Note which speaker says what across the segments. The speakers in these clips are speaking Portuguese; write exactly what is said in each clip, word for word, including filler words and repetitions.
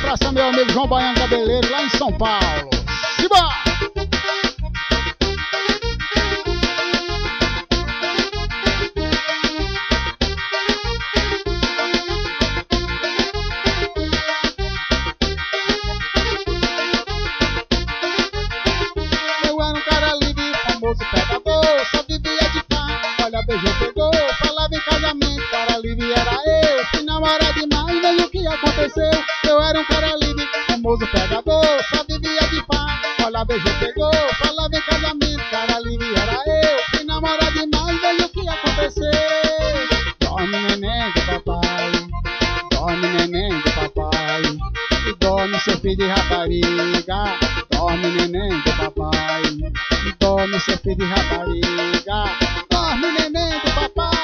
Speaker 1: abraço, meu amigo João Baiano Cabeleiro, lá em São Paulo. Simbora!
Speaker 2: Eu era um cara livre, famoso pegador, só vivia de pá. Olha, beijou, pegou, falava em casamento. Cara livre era eu, fui namorar demais, veja o que aconteceu. Eu era um cara livre, famoso pegador, só vivia de pá. Olha, beijou, pegou, falava em casamento. Cara livre era eu, fui namorar demais, veja o que aconteceu. Dorme, neném do papai, dorme, neném do papai, e dorme, seu filho de rapariga. Dorme, neném do papai, e dorme, seu filho de rapariga. Dorme, neném do papai.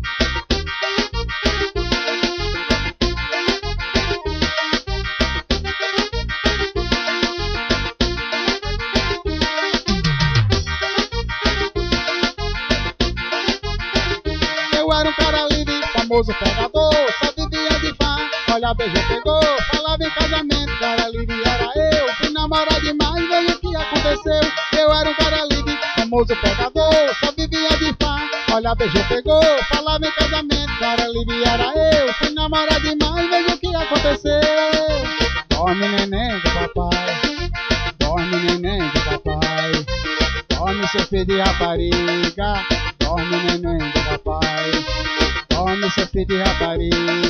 Speaker 2: Eu era um cara livre, famoso pegador, só vivia de pá. Olha, beijou, pegou, falava em casamento. Cara livre era eu, fui namorar demais, veja o que aconteceu. Eu era um cara livre, famoso pegador, só vivia de pá. Olha, beijou, pegou, falava em casamento. Cara livre era eu, fui namorar demais, veja o que aconteceu. Dorme, neném do papai, dorme, neném do papai, dorme, seu filho de rapariga. Dorme, neném do papai, dorme, seu filho de rapariga.